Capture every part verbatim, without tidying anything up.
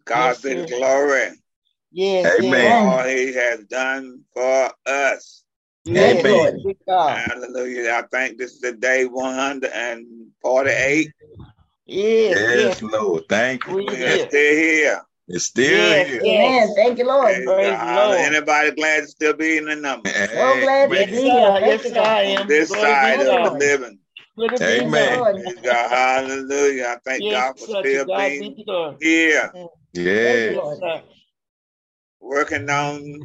God Yes, be the sir. glory Yes, for yes, Amen. all he has done for us. Thank yes. you, Lord. Glory to God. Hallelujah. I think this is the day one hundred forty-eight. Yes, Yes, yes. Lord. Thank you. We We are Yes. here. still here. It's still Yes, here. yes. Amen. Amen. Thank you, Lord. Praise Praise the God. Lord. Anybody glad to still be in the number? So glad to Yes, be Amen. here. sir. Thank Yes, you, sir, I God. On am. this Glory be side to of the God. Mm. living. Could it be Yes, Amen. so? Lord. Praise God. Hallelujah. I thank Yes, God for sir. To still God be being the glory. here, Mm. Thank you, Yes. Yes, Lord. sir. working on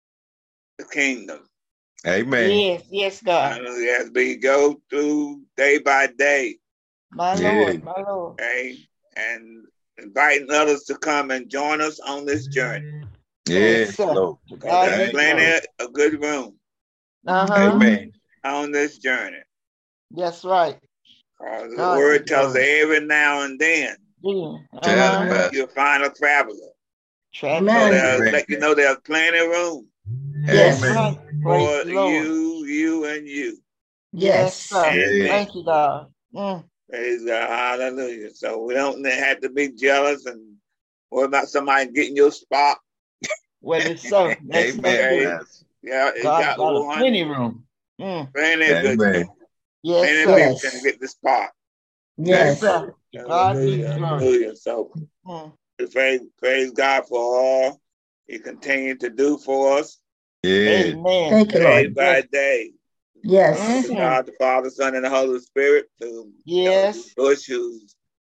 the kingdom. Amen. Yes, yes, God. Hallelujah. As we go through day by day, My Yeah. Lord, my Lord. okay, and inviting others to come and join us on this journey. Yes, Yes, sir. Lord. To Because God be there's the Thank you, glory. Lord. plenty of good room Uh-huh. Mm-hmm. Amen. on this journey. That's right. Because the God be word the tells us glory. every now and then Yeah. Tell Uh-huh. the Mm-hmm. pastor. you'll find a traveler. Traveler. So Amen. they'll Amen. let you know there's plenty of room That's Yes. Amen. right. Praise for the Lord. you, you, and you. Yes, Yes. sir. And Yes. me. Thank you, God. Mm. Praise God. Hallelujah. So we don't have to be jealous and worry about somebody getting your spot. Well, it's so. That's so Amen, Okay. true. pastor. Yeah, it God got got a one plenty room. Mm. plenty of good Amen. room. Yes, Many sir. people can Yes. get the spot. Yes, Yes. Amen. sir. To God be Hallelujah. the glory. Hallelujah. So Mm. we praise, praise God for all He continued to do for us Yes. Amen. Thank you, day Lord. by Yes. day. Yes. To Mm-hmm. God the Father, Son, and the Holy Spirit, to Yes. Bush, who's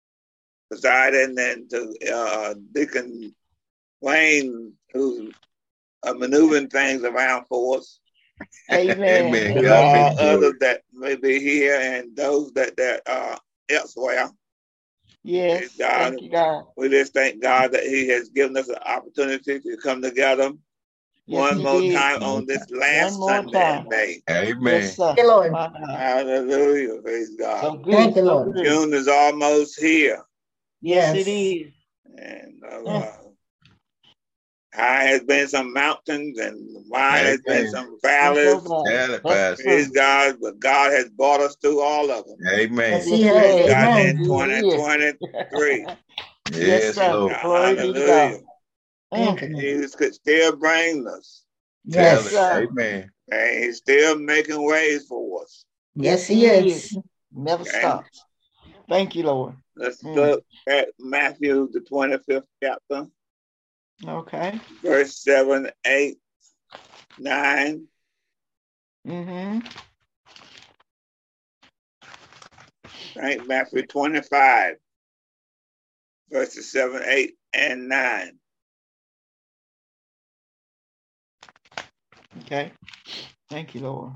presiding, and to uh, Deacon Wayne, who's uh, maneuvering things around for us. Amen. Amen. To God be Amen. all the others glory. that may be here and those that, that are elsewhere. Praise Yes. God. Thank you, God. We just thank God that He has given us an opportunity to come together Yes, one he more did. time on this One last more Sunday time. in May. Yes, Amen. sir. Thank you, Lord. My God. Hallelujah. Praise God. So good. Thank you, So Lord. good. June is almost here. Yes, it Yes. is. And uh, Mm. uh, high has been some mountains and wide has been Amen. some Been so valleys. Tell the bad. That's pastor. Praise true. God. But God has brought us through all of them. Yes, Amen. He Yes, he has. Praise has. God Amen. in Yes, he twenty is. twenty-three. Yes, Yes, sir. Lord. Glory be to God. Hallelujah. Thank Mm. you, And Lord. He could still bring us. Tell Yes, it. Yes. sir. Amen. And He's still making ways for us. Yes, Yes, He he is. is. Never Okay. stops. Thank you, Lord. Let's Mm. look at Matthew, the twenty-fifth chapter, Okay. verse seven, eight, nine. Mm-hmm. Right? Matthew twenty-five, verses seven, eight, and nine. Okay. Thank you, Lord.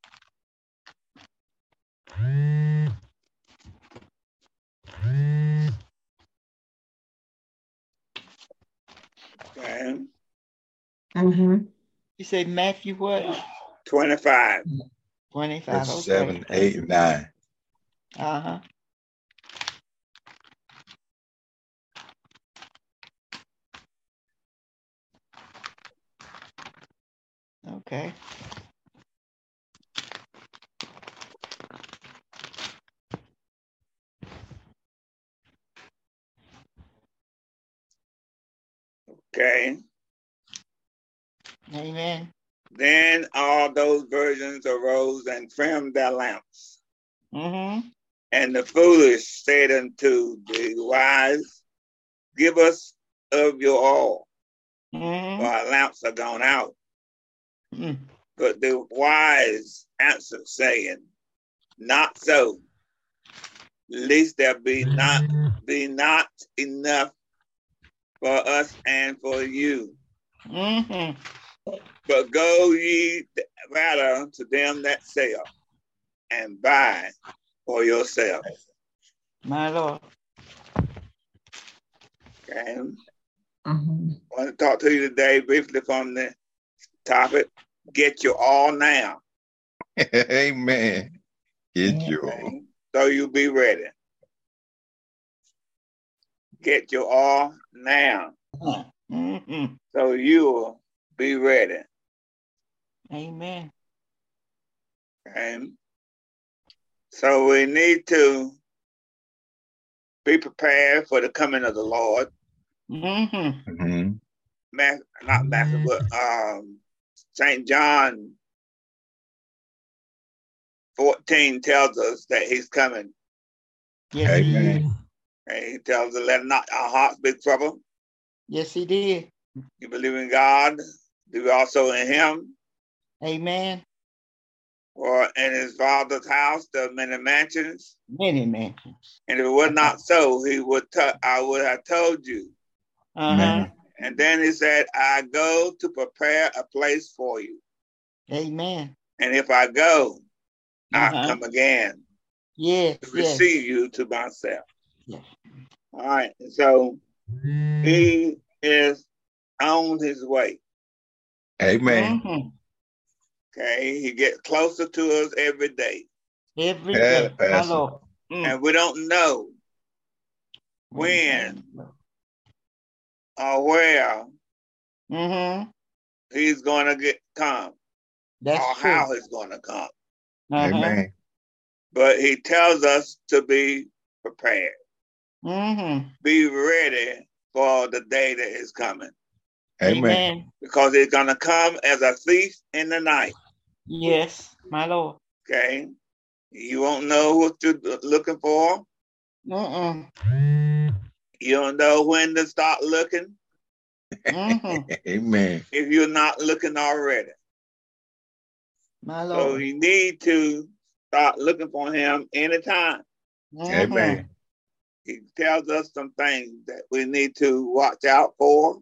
Okay. Mm-hmm. You say Matthew what? twenty-five. twenty-five. Verse Okay. seven, eight, and nine. Uh-huh. Okay. Okay. Amen. Then all those virgins arose and trimmed their lamps. Mm-hmm. And the foolish said unto the wise, give us of your oil, Mm-hmm. for our lamps are gone out. Mm. But the wise answered, saying, not so, lest there be not be not enough for us and for you. Mm-hmm. But go ye rather to them that sell and buy for yourself. My Lord. Okay. Mm-hmm. I want to talk to you today briefly from the topic, get your all now. Amen. Get Yeah. your. Okay. So you be ready. Get your all now. Mm-hmm. So you'll be ready. Amen. Okay. So we need to be prepared for the coming of the Lord. Mm-hmm. Mm-hmm. Math, not Matthew, but um, Saint John fourteen tells us that he's coming. Yes, Amen. he is. And he tells us, let not our hearts be troubled. Yes, he did. You believe in God, believe also in him. Amen. For in his father's house there are many mansions. Many mansions. And if it were not so, he would t- I would have told you. Uh-huh. Amen. And then he said, I go to prepare a place for you. Amen. And if I go, I'll Uh-huh. come again Yes, to yes. receive you to myself. Yes. All right. So he is on his way. Amen. Mm-hmm. Okay. He gets closer to us every day. Every Yeah, day. My Pastor. Lord. Mm. And we don't know when or where Mm-hmm. he's going to get come That's or true. how he's going to come. Uh-huh. Amen. But he tells us to be prepared. Mm-hmm. Be ready for the day that is coming. Amen. Amen. Because it's going to come as a thief in the night. Yes, my Lord. Okay. You won't know what you're looking for. Mm-mm. You don't know when to start looking Mm-hmm. Amen. if you're not looking already. My So Lord. you need to start looking for him anytime. Mm-hmm. Amen. He tells us some things that we need to watch out for.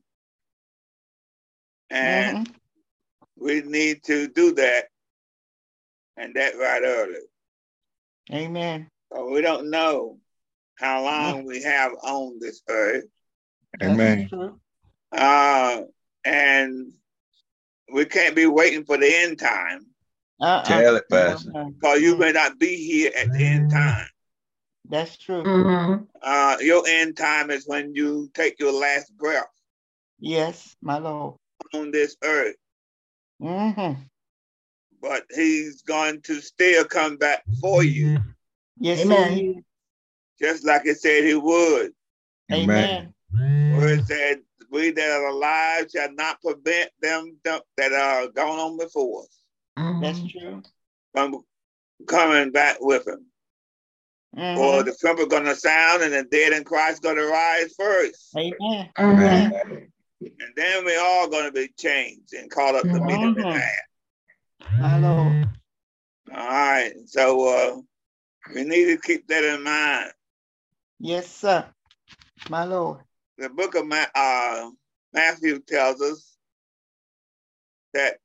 And Mm-hmm. we need to do that. And that right early. Amen. So we don't know how long we have on this earth. Amen. That's true. Uh, and we can't be waiting for the end time. Uh-uh. Tell it, Pastor. Uh-uh. Because you may not be here at the end time. That's true. Mm-hmm. Uh, your end time is when you take your last breath Yes, my Lord. on this earth. Mm-hmm. But he's going to still come back for you, Yes, Amen. he is. just like he said he would. Amen. Where it said, we that are alive shall not prevent them that are gone on before us That's Mm-hmm. true. from coming back with him. Mm-hmm. Or the trumpet going to sound and the dead in Christ going to rise first. Amen. Amen. And then we all going to be changed and caught up to meet him in Mhm. that. My Lord. All right. So uh, we need to keep that in mind. Yes, sir. My Lord. The book of Ma- uh, Matthew tells us that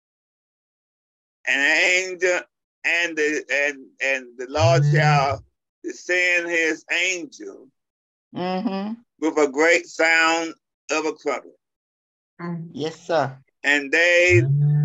an angel and the and and the Lord shall send his angel Mm-hmm. with a great sound of a trumpet, Mm-hmm. Yes, sir. and they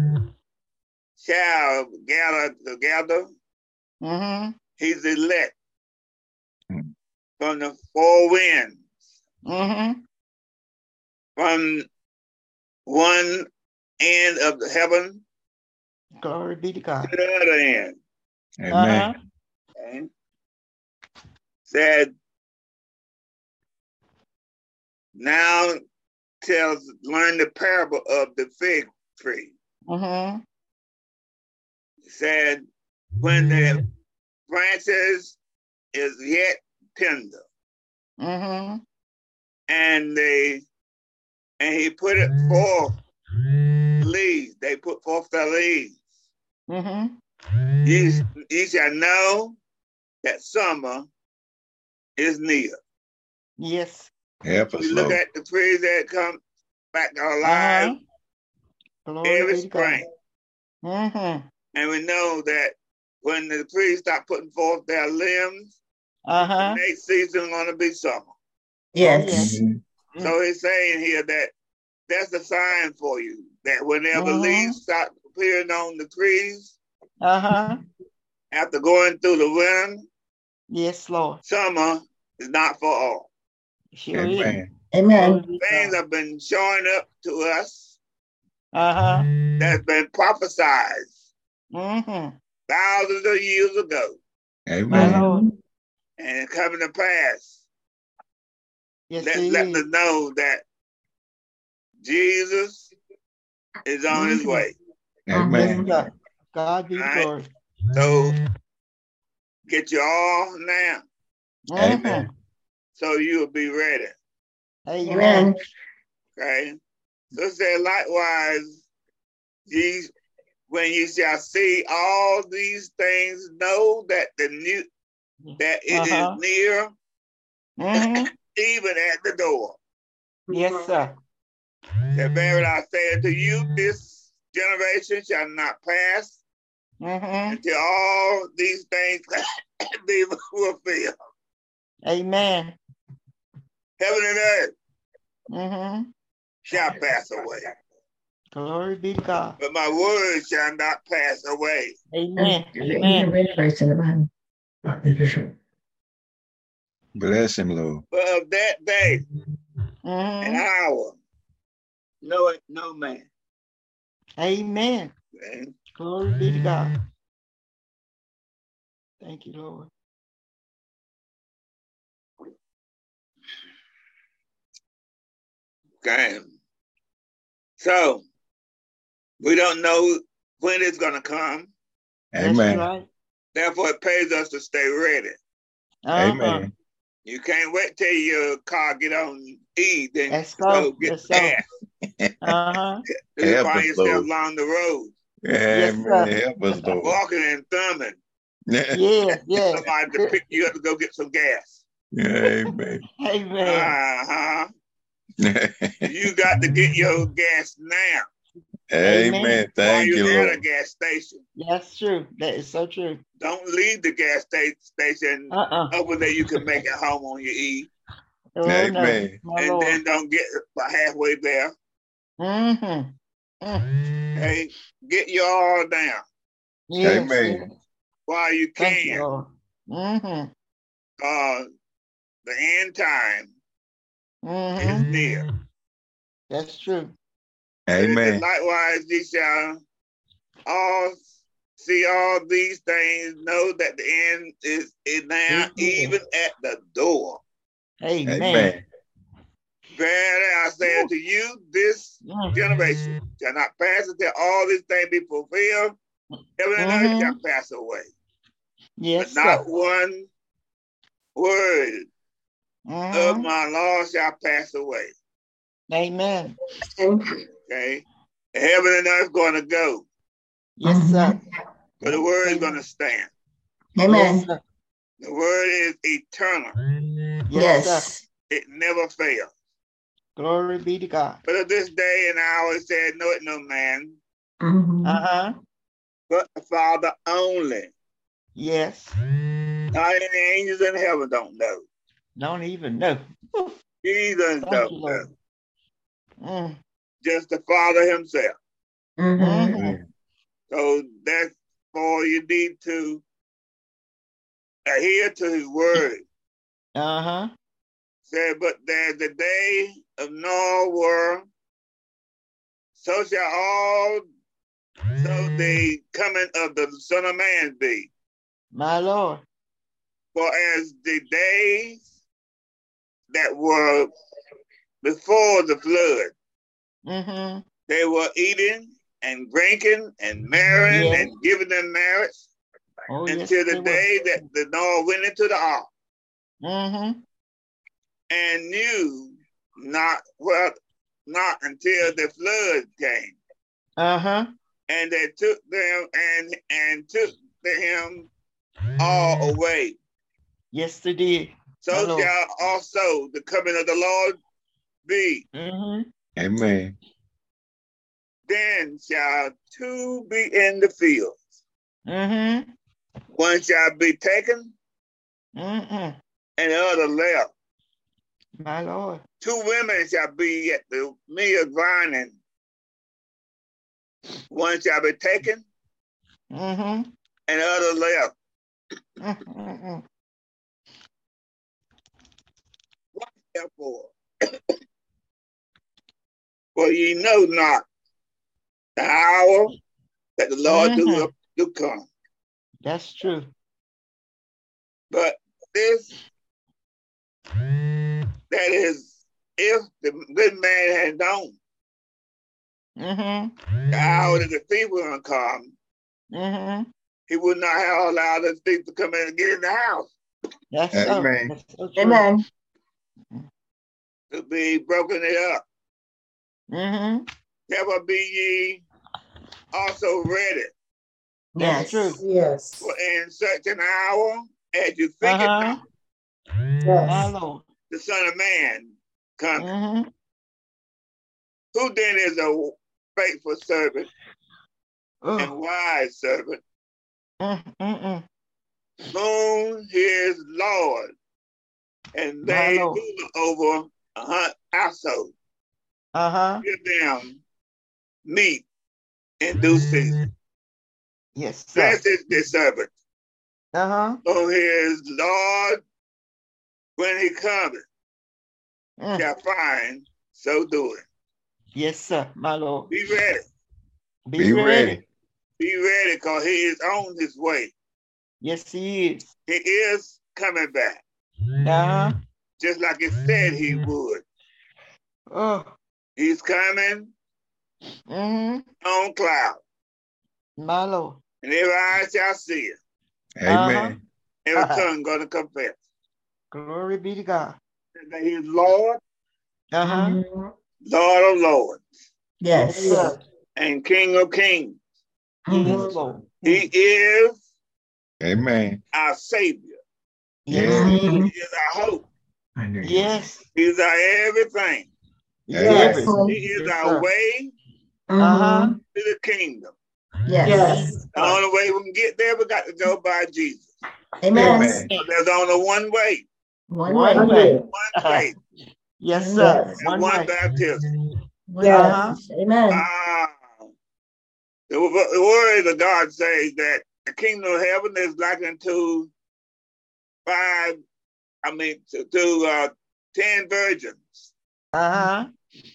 shall gather together Mm-hmm. his elect Mm. from the four winds, Mm-hmm. from one end of the heaven Glory be to to God. the other end. Amen. Uh-huh. Okay? Said, now tells, learn the parable of the fig tree. Mm-hmm. Said, when the branches is yet tender, Mm-hmm. and they and he put it forth leaves, they put forth their leaves. Mm-hmm. Ye, ye shall know that summer is near. Yes. Help us, We look Lord. at the trees that come back alive Uh-huh. Glory every be to God. spring, Mm-hmm. and we know that when the trees start putting forth their limbs, Uh-huh. the next season going to be summer. Yes. yes. Mhm. So he's saying here that that's a sign for you that whenever Mhm. leaves start appearing on the trees Uh-huh. after going through the winter, Yes, Lord. summer is not for all. Sure is. Amen. Amen. Glory be to Things God. have been showing up to us Uh-huh. that's been prophesied Mm-hmm. thousands of years ago My Amen. Lord. and it's coming to pass. Yes, Let, he letting is. us know that Jesus is on his Mhm. way. Yes, Amen. sir. God be the Right. glory. So get you all now Mhm. Amen. so you'll be ready. Amen. Amen. Okay. So it said likewise, ye when you shall see all these things, know that the new that it is Uh-huh. near, Mhm. even at the door. Yes, sir. That verily I say unto you, this generation shall not pass Mhm. until all these things be fulfilled. Amen. Heaven and earth Mhm. shall pass away, Glory be to God. but my word shall not pass away. Amen. You can Amen. read a verse in the Bible. Bless him, Lord. But of that day and Mhm. hour, know it no man. Amen. Okay? Glory be to God. Thank you, Lord. Okay. So we don't know when it's gonna come. That's Amen. right. Therefore, it pays us to stay ready. Uh-huh. Amen. You can't wait till your car get on E, then That's go so. get That's so. gas. Uh-huh. Then you Help find us, yourself Lord. along the road, Yes, Amen. sir. Help us, Lord. walking and thumbing. Yes, yes. Somebody to pick you up to go get some gas. Amen. Amen. Uh-huh. You got to get your gas now Amen. Amen. while Thank you, you're at a Lord. gas station. That's true. That is so true. Don't leave the gas sta- station Uh-uh. hoping that you can make it home on your E, Oh, no. Amen. My and Lord. then don't get about halfway there. Mm-hmm. Mm. Hey, get your all down Yes, Amen. yes. while you Thank you, can. Lord. Mm-hmm. Uh, the end time is Mm-hmm. near. That's true. And it said, Amen. likewise, ye shall all see all these things, know that the end is, is now, It's near. even at the door. Amen. Amen. Verily I say unto you, this Mm. generation shall not pass until all these things be fulfilled. Heaven and earth shall Mm-hmm. pass away, Yes, but not sir. one word of Mm-hmm. my law shall pass away. Amen. Okay? Heaven and earth going to go, Yes, sir. but the word is Amen. going to stand. Yes, Amen. sir. The word is eternal. Yes, sir. Yes. It never fails. Glory be to God. But of this day and hour it said, know it no man, Mhm. Uh-huh. but the Father only. Yes. Not any angels in heaven don't know. Don't even know. Jesus Thank don't you, know. Lord. Mm. Just the Father himself. Mhm. Mm-hmm. Amen. So that's all you need to adhere to his word. Uh-huh. Said, but there's the day of no world, so shall all, so the coming of the Son of Man be. My Lord. For as the days that were before the flood, Mm-hmm. they were eating and drinking and marrying Yes. and giving them marriage Oh, yes, until the they were. day that the Noah went into the ark Mm-hmm. and knew not, well, not until the flood came. Uh-huh. And they took them and and took him all away. Yes, they did. My So Lord. shall also the coming of the Lord be. Mm-hmm. Amen. Then shall two be in the fields. Mm-hmm. One shall be taken Mm-hmm. and the other left. My Lord. Two women shall be at the mill grinding. One shall be taken Mm-hmm. and the other left. Mm-hmm. What therefore? For ye know not the hour that the Lord Mm-hmm. do, do come. That's true. But this, That is, if the good man had known Mm-hmm. the hour that the thief was going to come, Mm-hmm. he would not have allowed the thief to come in and get in the house That's so. Amen. That's so true. Amen. to be broken it up. Mm-hmm. Never be ye also ready That's true. Yes. for in such an hour as you think it Uh-huh. not, My Yes. Lord. the Son of Man coming. Mm-hmm. Who then is a faithful servant and Oh. wise servant, Mm-mm-mm. whom his Lord and My they Lord. rule over a hun- household, Uh-huh. give them meat in due season. Yes, sir. Blessed is the servant, Uh-huh. whom his Lord, when he cometh, Mm. shall find so doing. Yes, sir. My Lord. Be ready. Be, Be ready. ready. Be ready, because he is on his way. Yes, he is. He is coming back, Uh-huh. just like he said he would. Oh. He's coming Mm-hmm. on cloud, My Lord. and every eye shall see it. Amen. Every Uh-huh. tongue gonna confess Glory be to God. that he is Lord, Uh-huh. Mhm. Lord of lords, Yes, Yes. sir. and King of kings. Yes, Mhm. Lord. He is Amen. our Savior. Yes, Yeah. he He is. is our hope. I knew you. Yes. He's our everything. Yes. Yes. Everything. He is Yes, our sir. way Uh-huh. Mhm. to the kingdom. Yes. Yes. The only way we can get there, we got to go by Jesus. Amen. Amen. There's only one way, One One way. way. one faith, Yes, sir. Yes. and One one way. baptism. Yes. Amen. Ah, the, wo- the word of God says that the kingdom of heaven is like unto five, I mean, to, to uh, ten virgins Uh-huh.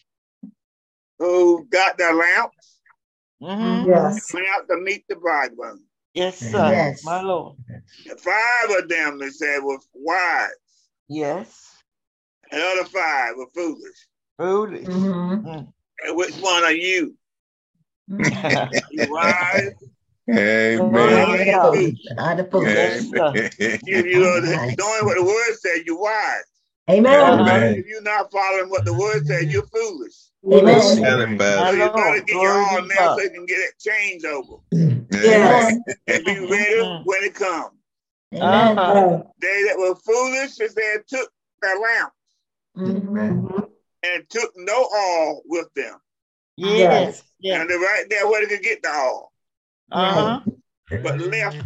who got their lamps Mm-hmm. Yes. and went out to meet the bridegroom. Yes, sir. Yes. My Lord. And five of them, they said, were wise, Yes. and the other five were foolish. Foolish. Mhm. And which one are you? yes, You wise? Amen. Glory to God. Are the foolish. Yes, sir. If you are Nice. doing what the word said, you're wise. Amen. Uh-huh. If you're not following what the word said, you're foolish. Amen. Tell him, My So Pastor. you better Lord. get your Glory all be to now God. so you can get it changed over Yes. and be ready when it comes. Amen. Uh-huh. They that were foolish, it said, took their lamp Mhm. and took no all with them. Yes. Yes. And they're right there where they could get the all, Uh-huh. but left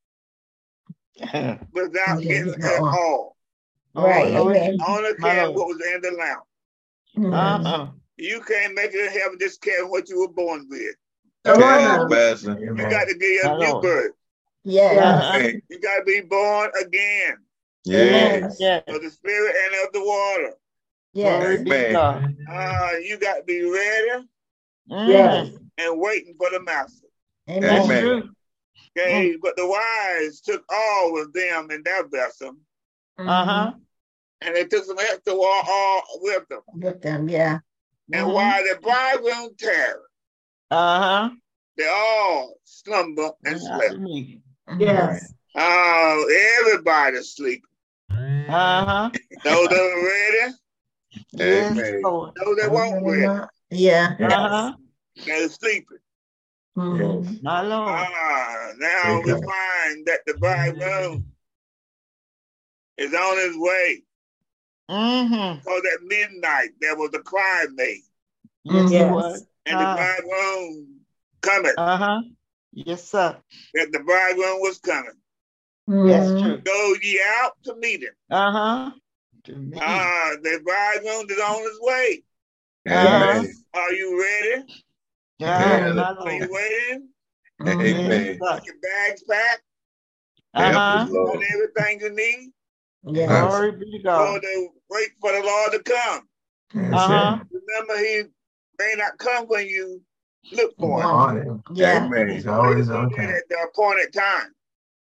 without Okay, getting get the it all. all. Right. Oh, Lord. Amen. Only My carrying Lord. what was in the lamp. Mhm. Uh-huh. You can't make it in heaven just carrying what you were born with. Come Tell on him, now. Pastor. You got to get My a new Lord. birth. Yes. Uh-huh. Amen. You got to be born again Yes. Yes. of the spirit and of the water. Glory Yes. be to Amen. God. Uh, you got to be ready Yes. Mhm. and waiting for the master. That's Amen. Amen. true. Okay, but the wise took all of them in their vessel, Uh-huh. and they took some extra all, all with them. With them, yeah. And Mhm. while the bridegroom tarried, Uh-huh. they all slumber and slept. Yes. Oh, everybody's sleeping. Uh-huh. Those that are ready, Yes, Amen. Lord. those that won't ready, Yeah. Uh-huh. they're sleeping. Mhm. My Lord. Ah, now we find that the bridegroom is on his way. Mm-hmm. Because at midnight there was a cry made, Yes, Yes. it was. and the Uh, bridegroom coming. uh-huh. Yes, sir. That the bridegroom was coming. That's Mhm. true. Go ye out to meet him. Uh-huh. To me. Ah, the bridegroom is on his way. Amen. Are you ready? Ah, Yeah. my Are you Lord. waiting? Mhm. Yes, Amen. sir. Your bags packed Help Uh-huh. us, Lord. and everything you need? Yes. Glory be to Or God. to wait for the Lord to come. Uh-huh. Remember, he may not come when you look for him. One. Yeah. Amen. He's always on time. At the appointed time.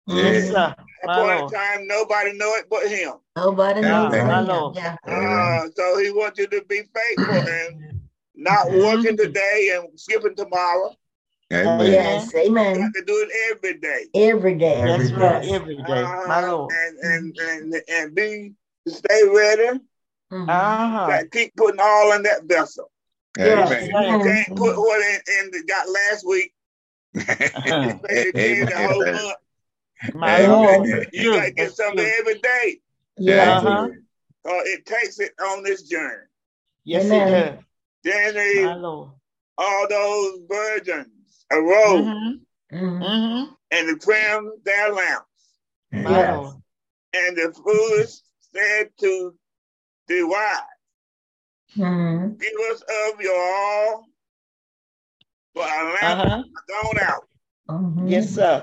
Yes, Yeah. sir. At My that point in Lord. time, nobody know it but him. Nobody knows. Amen. My but him. Lord. Yeah. Yeah. Uh, so he wants you to be faithful and not Yeah. working Mhm. today and skipping tomorrow. Amen. Yes. You Amen. got to do it every day. Every day. That's Every right. day. Every day. My Uh, Lord. and, and, and, and be, stay ready. Mhm. Uh-huh. Got to keep putting all in that vessel. That's Amen. right. You can't Mhm. put what in, in the, got last week, Uh-huh. expect to carry the Amen. whole Pastor. month. My Amen. Lord. Amen. You got to True. get That's something true. every day. Yeah. Uh-huh. Amen. Uh, it takes it on this journey. Yes, it Amen. does. Then My they, Lord. all those virgins arose Mm-hmm. Mhm. Mm-hmm. and they trimmed their lamps. My Yes. Lord. And the foolish said to the wise, Mhm. give us of your all, for our lamps Uh-huh. are gone out. Mhm. Yes, sir.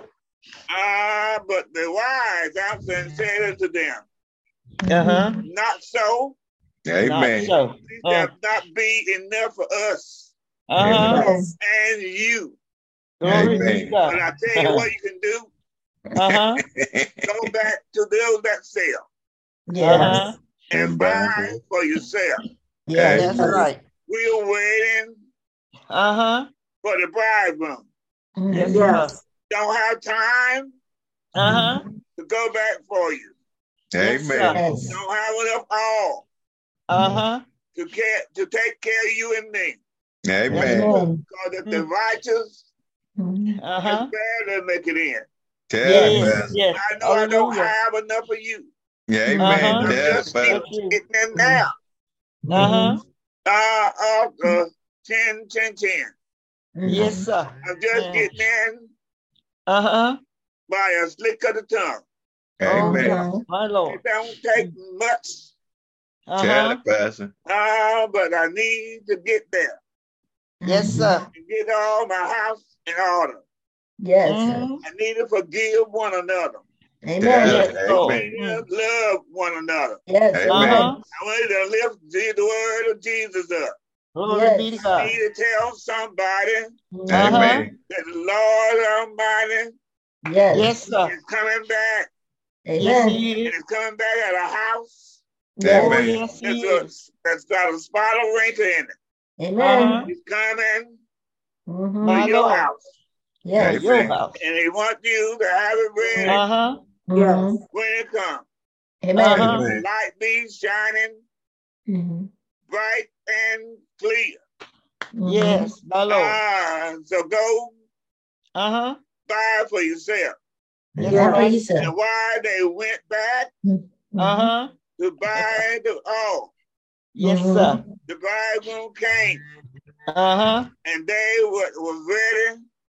Ah, but the wise answered and said unto them, Uh-huh. not so, Not Amen. so. it Uh, shall not be enough for us uh-huh. Yes. and you. Glory be to Amen. But God. I tell you what you can do, Uh-huh. go back to those that sell Yes. Uh-huh. and And buy Bible. for yourself. Yes. That's Amen. right. We're waiting Uh-huh. for the bridegroom. Yes, Mhm. sir. Don't have time Uh-huh. to go back for you. Yes, Amen. sir. Yes. Don't have enough all Uh-huh. to care to take care of you and me. That's Amen. true. Amen. Because if the Mm. righteous Mhm. Uh-huh. can barely make it in. Tell it, Yes, Pastor. yes. I know I don't Hallelujah. have enough of you. Amen. Uh-huh. I'm Tell it, just get, So Pastor. true. getting in now. Uh-huh. Uh, of the ten, ten, ten. Yes, Mhm. sir. I'm just Yeah. getting in Uh-huh. by a slick of the tongue. Oh, Amen. yes. Mhm. My It Lord. don't take much, Tell Uh-huh. it, Pastor. uh, but I need to get there Yes, sir. and get all my house in order. Yes. Mm-hmm. I need to forgive one another. Tell Amen. Yes, it. I Lord. Amen. need Mm. to love one another. Yes. Amen. Uh-huh. Amen. I want to lift the the word of Jesus up. Glory be to Yes. I God. need to tell somebody Mhm. Uh-huh. Amen. that the Lord Almighty Yes. Yes, sir. is coming back, Yes, Amen. he and is. is coming back at a house Yes. Oh, Amen. yes, that's, he a, is. that's got a spot of wrinkle in it. Amen. Uh-huh. He's coming Mhm. to My your Lord. house, Yes. Your Amen. house. and he wants you to have it ready Uh-huh. Mhm. when it comes. Amen. Uh-huh. Amen. Light be shining Mhm. bright and clear. Mhm. Yes, my Lord. Ah, so go Uh-huh. buy for yourself. That's Yeah, right. please, sir. And why they went back Mhm. Uh-huh. to buy the all, Yes, Mhm. sir. the bridegroom came, Uh-huh. and they were, were ready,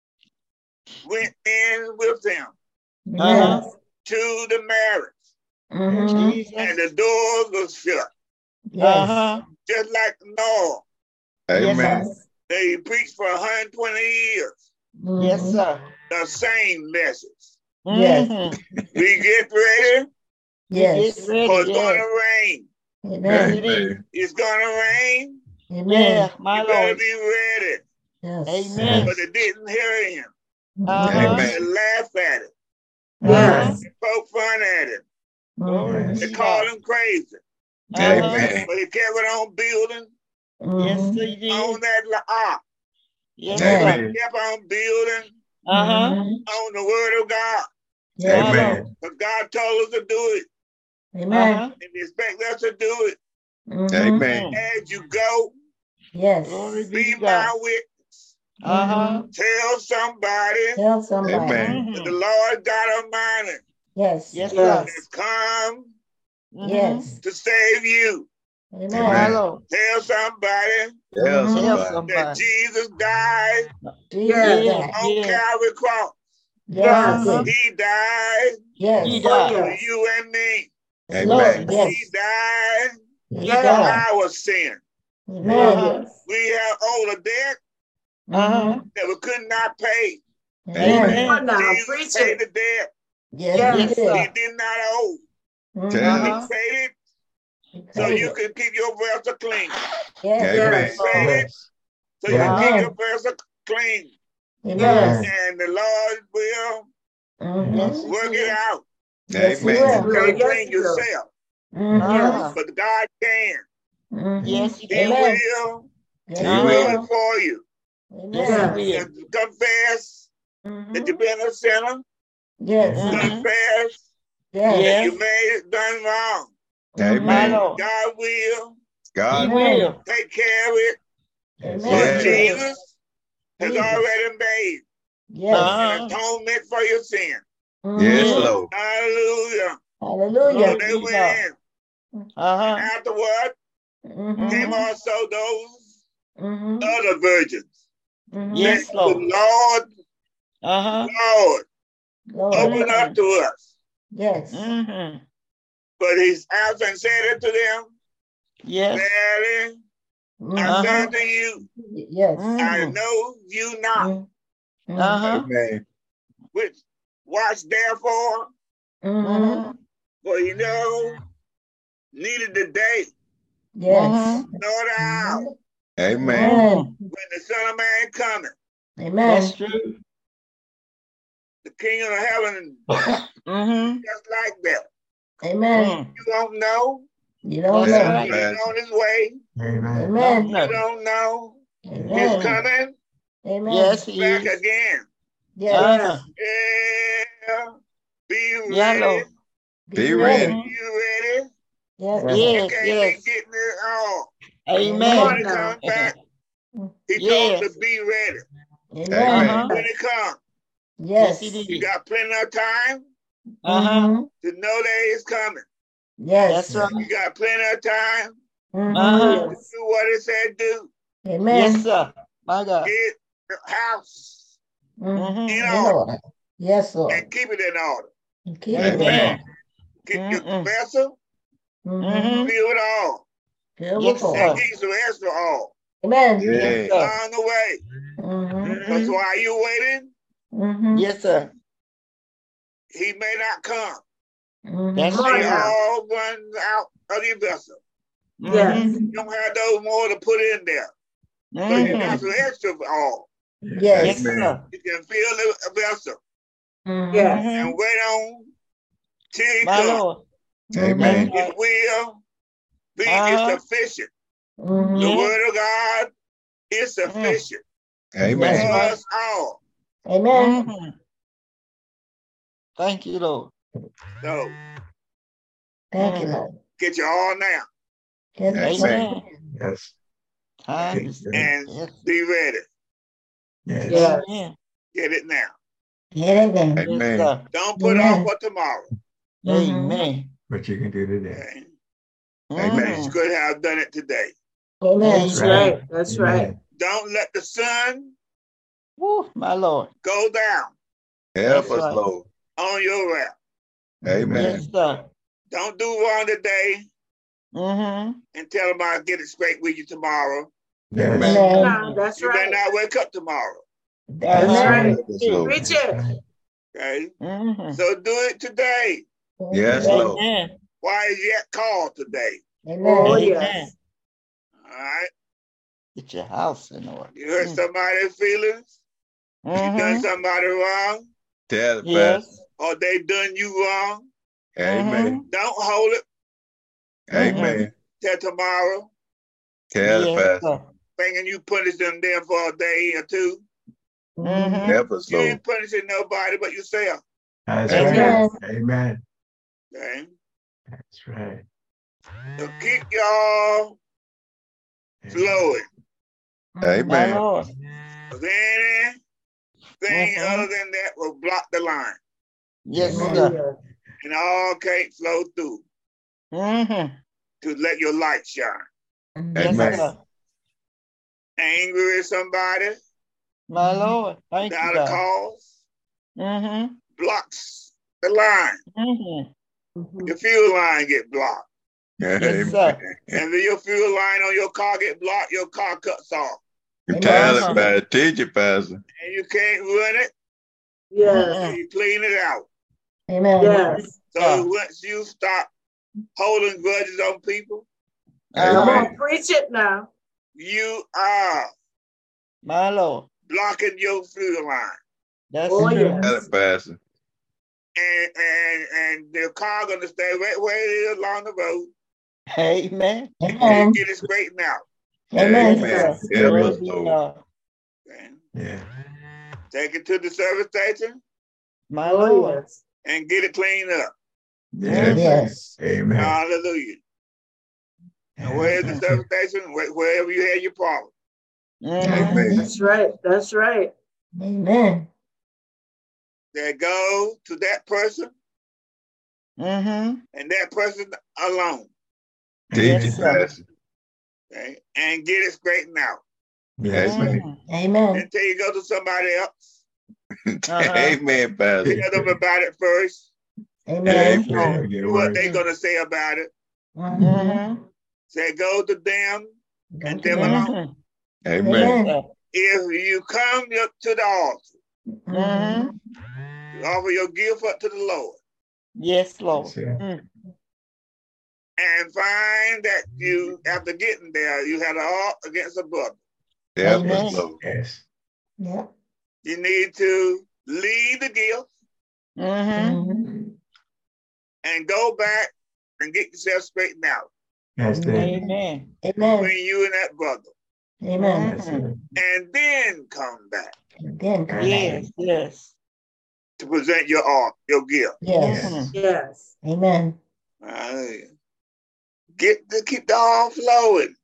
went in with them Uh-huh. Yes. to the marriage, Mhm. and Jesus. the doors were shut, Yes. Uh-huh. just like Noah. Yes, sir. Amen. Yes. They preached for one hundred twenty years Yes, Mhm. sir. the same message. Yes. Mm-hmm. We get ready, Yes. Get for ready, it's going yes. to rain. Yes, Amen. it is. Amen. It's going to rain. Amen. Yeah, my You better Lord. be ready. Yes. Amen. But they didn't hear him. Uh-huh. They Amen. laughed at it. Uh-huh. They poked fun at it. Glory Mhm. be They to called God. him crazy. Uh-huh. Amen. But he kept it on building Yes, Mhm. he did. on that la- ark. Yes, Amen. sir. Amen. Kept on building Uh-huh. Mhm. on the word of God. Yes. My Amen. Lord. Because God told us to do it. Amen. Uh-huh. And he expect us to do it. Mhm. Amen. Mm. As you go, Yes. Glory be be to my God. witness. Uh-huh. Tell somebody Tell somebody. Amen. that the Mm-hmm. Lord God Almighty Yes. Yes, sir. has come Mm-hmm. Yes. to save you. Amen. My Amen. Lord. Tell somebody Tell Mhm. Tell somebody. that somebody. Jesus died Jesus Yes, died. on yes. Calvary cross. Yes. Uh-huh. He died Yes. He for died. you and me. Lord, Amen. Yes. He died he Yes. for died. our sin. Amen. Uh-huh. We have owed a debt Uh-huh. Mhm. that we could not pay. Amen. Amen. Jesus paid the debt Yes, Yes, he he sir. did. did not owe. Tell He us. Uh-huh. paid it He so paid you it. can keep your vessel clean. Yes. Amen. He paid it so you Yeah. can keep Uh-huh. your vessel clean. Amen. And the Lord will Mhm. Yes, he Work it will. out. Yes, he Amen. You will. can't Yes, clean he will. yourself, Mhm. Uh-huh. but God can. Mhm. Yes, he He can. Amen. will Yes, He he do will. it will. for you. Yes, he Amen. Yes. will. Just confess that Mhm. you've been a sinner. Yes. Mhm. Confess Yes. that Yes, you made it done wrong. my Amen. Mhm. Lord. God will He God. Amen. will. take care of it. Amen. For Yes. Jesus has Jesus. already made Yes. Uh-huh. an atonement for your sin. Mhm. Yes, Yes. Lord. Hallelujah. So Hallelujah. they Glory to God. went in. Uh-huh. Afterward Mhm. came Mhm. also those Mhm. other virgins. Mhm. Yes, Saying, Lord. Lord, Uh-huh. Lord, Lord. open up Mhm. to us. Yes. Mhm. But he answered and said unto them, Yes. Verily, I Mhm. say Uh-huh. unto you, Yes. I Mhm. know you not. Mhm. Mhm. Uh-huh. Amen. Which watch therefore, Mhm. Mhm. for you know neither the day Yes. Mhm. nor the hour Amen. Amen. Mhm. when the Son of Man cometh. That's Amen. true. The King of heaven, Mm-hmm. just like that. Amen. Mm. You don't know. You don't That's Yeah, know. right. He's Pastor. on his way. Amen. Don't Amen. You know. don't know. He's Amen. Mm-mm. coming Amen. Yes, he back is. again. Yes. Uh-huh. Yeah. Be Yeah, ready. Lord. Be Be ready. ready. Mhm. You ready? Yes, Yes. You Lord. Yes, can't yes. be getting it all. Come Amen. on When he now. comes back, he told Yes. him to be ready. Amen. Amen. When he comes, Yes, he Yes. you did. got plenty of time Uh-huh. Mhm. to know that he's coming. Yes. That's You right. got plenty of time Mhm. Uh-huh. to Yes. do what he said do. Amen. Yes, sir. My God. Get the house Mhm. Mm-hmm. in In order order. Yes, Lord. and keep it in order. Keep Amen. it in order. Get your Mm-mm. vessel, Mhm. Mm-hmm. fill it all, Fill Yes, with full. and sir. keep some extra all Amen. Yes, Yeah. sir. on the way. Mhm. Because Mm-hmm. while you waiting, Mhm. Yes, sir. he may not come. Mhm. That's Come on They true. now. all run out of your vessel. Yes. Mm-hmm. You don't have those more to put in there. So you got Mm-hmm. some extra all. Yes. Yes, Amen. sir. You can fill the vessel Mhm. Yes. Mm-hmm. and wait on till he My comes. Lord. Amen. That's His right. will be is Uh-huh. sufficient. Mhm. The Yeah. word of God is Mm. sufficient That's Amen. for right. us all. Amen. Mm-hmm. Thank you, Lord. So Thank you, Mm. Lord. get your all now Yes, Yes. Lord. Amen. Yes. Time is and yes. be ready. Yes. Yes. Amen. Get it now. Get it in. Yes, Amen. sir. Don't put off Amen. for tomorrow. Mhm. Amen. What you can do today. Okay? Amen. You Mm-hmm. could have done it today. Amen. That's Amen. right. That's right. Amen. Don't let the sun Woo, my Lord. go down Help That's us, right. Lord. on your wrath. Amen. Yes, sir. Don't do wrong today Mm-hmm. and tell them I'll get it straight with you tomorrow. Yes. Amen. Now, that's You may right. not wake up tomorrow. That's Uh-huh. right. Help us, Lord. Preach it. Okay? Mm-hmm. So do it today. Yes, Amen. Lord. Amen. Why is yet called today? Oh, Amen. Amen. yes. All right. Get your house in order. You hurt Mm. somebody's feelings. You done Mm-hmm. somebody wrong, Tell it, Pastor. Yes. or they done you wrong. Amen. Don't hold it Amen. till tomorrow, Tell it, Yes, Pastor. sir. thinking you punish them there for a day or two. Mm-hmm. Help us, You Lord. ain't punishing nobody but yourself. That's Amen. right. Amen. Okay? That's right. So keep y'all flowing. My Amen. Lord. Because anything Mhm. other than that will block the line. Yes, Oh, sir. yes. And all can't flow through Mm-hmm. to let your light shine. Yes, Amen. sir. Angry with somebody My Lord. Thank you, without a God. cause Mm-hmm. blocks the line. Mm-hmm. Mhm. Your fuel line get blocked. Yes, Amen. sir. And if your fuel line on your car get blocked, your car cuts off. You tell it, Uh-huh. Pastor. Teach it, Pastor. And you can't run it, Yes. so Mm-mm. you clean it out. Amen. Yes. So Yeah. once you stop holding grudges on people, Come Uh-huh. Amen. on. Preach it now. you are My Lord. blocking your fuel line. That's Oh, true. yes. Tell it, Pastor. and and and the car gonna stay right where it is along the road. Amen. Amen. And get it straightened out. Amen. Amen. Yes. Yeah, Glory brother be to Lord. God. Okay? Yeah. Take it to the service station My Oh, Lord. yes. and get it cleaned up. Yes. Yes. Amen. Hallelujah. And where's the service station? Where- Wherever you had your problem. Mhm. Amen. That's right. That's right. Amen. That go to that person Mhm. and that person alone. Teach Yes, it, sir. Pastor. Okay? And get it straightened out. Yes. Mhm. Amen. Until you go to somebody else. Uh-huh. Amen, Pastor. Tell them about it first. Amen. Amen. Get See what right. they gonna say about it. Mhm. Mhm. Say go to them Go and to them them. alone. Mhm. Amen. Yes, If you come to the altar, Mhm. you offer your gift up to the Lord yes, Lord. That's it. Mm. and find that you, after getting there, you had an art against a brother. Yeah, Amen. brother Lord. Yes. Yeah. You need to leave the gift Mhm. Mhm. and go back and get yourself straightened out That's it. Amen. Amen. between you and that brother. Amen. That's it. And then come back And then come back. Yes, yes. to present your art, your gift. Yes. Mhm. Yes. Amen. Hallelujah. Get to keep the all flowing.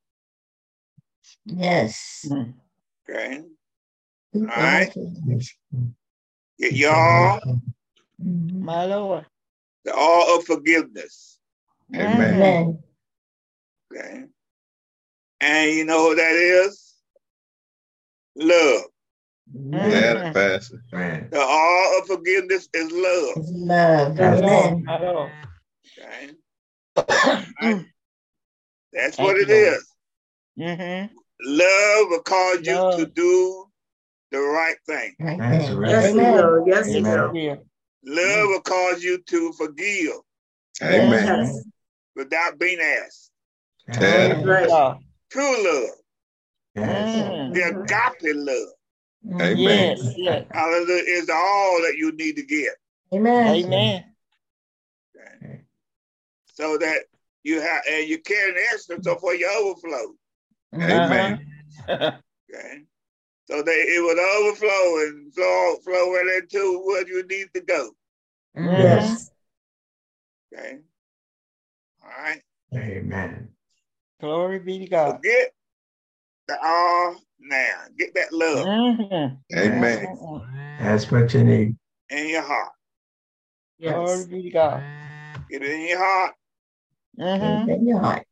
Yes. Mhm. Okay. All right. Yes. Get your all, Mhm. My Lord. the all of forgiveness. Amen. Mhm. Amen. Okay. And you know what that is? Love. Yeah, Mhm. Pastor. Right. The all of forgiveness is love. It's love. Yes. Amen. My Lord. Okay. Mm. That's Thank what you, it Lord. is. Mhm. Love will cause you Love. to do the right thing. Right That's there. right. Yes, he Amen. will. Yes, he Yes, Amen. will. it will. Love will cause you to forgive Amen. Yes. without being asked. Yeah. That's Glory be to right. God. True love, Yes. Mhm. the Mhm. agape love, Mhm. Amen. Yes, yes. hallelujah, is all that you need to get. Amen. Amen. Okay? So that you have, and you carry an extra so for your overflow. Amen. Uh-huh. Okay. So that it would overflow and flow, flow right into where you need to go. Mhm. Yes. Okay. All right. Amen. Glory be to So God. get the all now. Get that love Mhm. Amen. Mhm. That's what you need. in your heart. Glory Yes. be to God. Get it in your heart. Mhm. In your heart.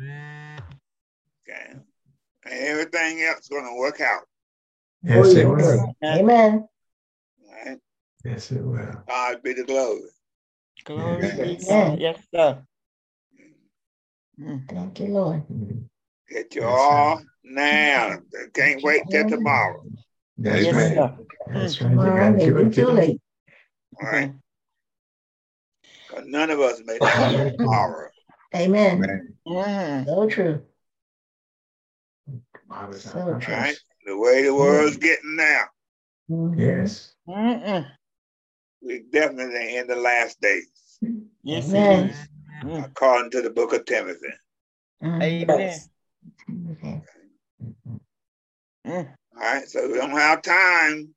Okay. And everything else is gonna work out. Yes, Oh, it yes. will. Amen. All right. Yes, it will. God be the glory. Glory be to Yes. God. Yes, sir. Mm. Thank you, Lord. Get your Yes, all now. Can't wait till tomorrow. That's Yes, right. sir. That's right. You Tomorrow gotta may give be it too to late. All right. Mhm. 'Cause none of us may not know tomorrow. Amen. Man. Mhm. So true. Tomorrow's So not All true. right. The way the world's getting now, Mhm. Yes. Mhm. we definitely in the last days, Yes, Amen. it is. Mm. according to the book of Timothy. Mhm. Amen. Yes. Okay. Mm. All right. So we don't have time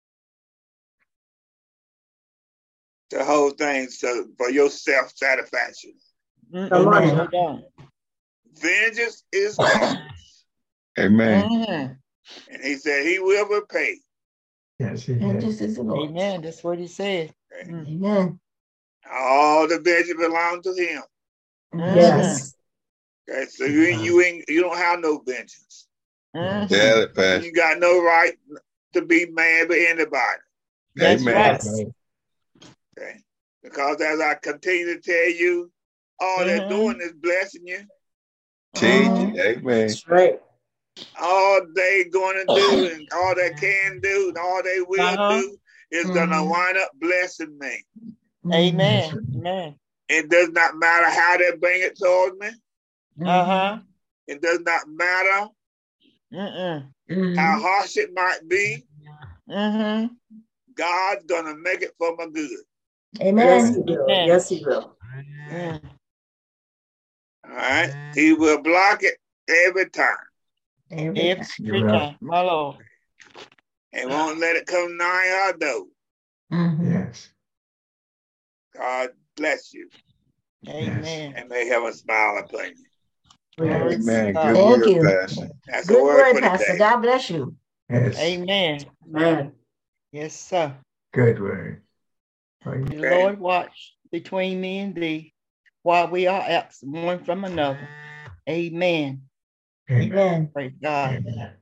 to hold things so for your self satisfaction. Mm. Come on Amen. now. So don't. Vengeance is God's. Amen. Mhm. And he said he will repay. Yes, he And is. this is the Lord. Amen. That's what he said. Okay? Mm. Amen. All the vengeance belongs to him. Mhm. Yes. Okay, so you ain't, you ain't you don't have no vengeance. Mhm. Tell it, Pastor. You got no right to be mad with anybody. That's Amen. right. Yes. Okay, because as I continue to tell you, all they're Mhm. doing is blessing you. Teach Mhm. it. Amen. That's right. All they going to do and all they can do and all they will Uh-huh. do is gonna Mhm. wind up blessing me. Amen. Amen. It does not matter how they bring it towards me. Mhm. Uh-huh. It does not matter Mm-mm. Mhm. how harsh it might be. Mm-hmm. God's gonna make it for my good. Yes, he Amen. will. Amen. Yes, he will. Mm. All right. He will block it every time Every time. Every time, my Lord. and won't let it come nigh our door. Mhm. Yes. God bless you Amen. and may have a smile upon you. Glory Yes. to Amen. God. Good Thank word, you. Pastor. That's a Good word word, for Pastor. today. God bless you. Yes. Amen. Amen. Yes, sir. Good word. May the Lord watch between me and thee while we are absent one from another. Amen. Amen. Amen. Praise God. Amen.